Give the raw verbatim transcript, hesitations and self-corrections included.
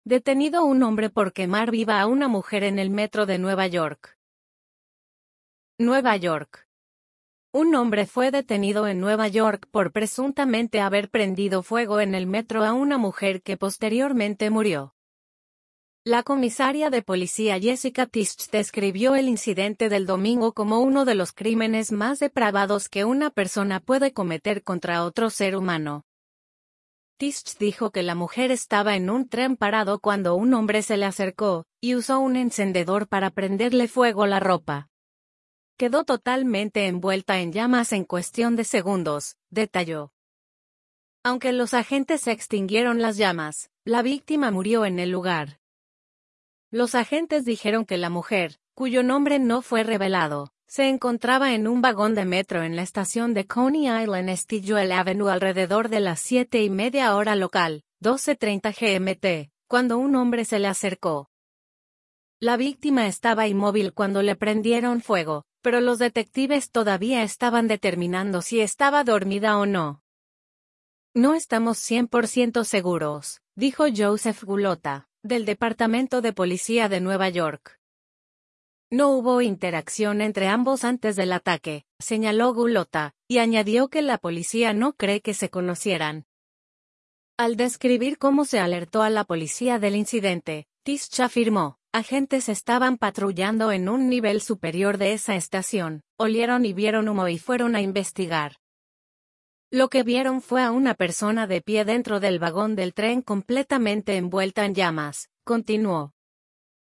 Detenido un hombre por quemar viva a una mujer en el metro de Nueva York. Nueva York. Un hombre fue detenido en Nueva York por presuntamente haber prendido fuego en el metro a una mujer que posteriormente murió. La comisaria de policía Jessica Tisch describió el incidente del domingo como uno de los crímenes más depravados que una persona puede cometer contra otro ser humano. Tisch dijo que la mujer estaba en un tren parado cuando un hombre se le acercó, y usó un encendedor para prenderle fuego la ropa. Quedó totalmente envuelta en llamas en cuestión de segundos, detalló. Aunque los agentes extinguieron las llamas, la víctima murió en el lugar. Los agentes dijeron que la mujer, cuyo nombre no fue revelado, se encontraba en un vagón de metro en la estación de Coney Island Stillwell Avenue alrededor de las siete y media hora local, doce treinta G M T, cuando un hombre se le acercó. La víctima estaba inmóvil cuando le prendieron fuego, pero los detectives todavía estaban determinando si estaba dormida o no. No estamos cien por ciento seguros, dijo Joseph Gulota, del Departamento de Policía de Nueva York. No hubo interacción entre ambos antes del ataque, señaló Gulota, y añadió que la policía no cree que se conocieran. Al describir cómo se alertó a la policía del incidente, Tisch afirmó, agentes estaban patrullando en un nivel superior de esa estación, olieron y vieron humo y fueron a investigar. Lo que vieron fue a una persona de pie dentro del vagón del tren completamente envuelta en llamas, continuó.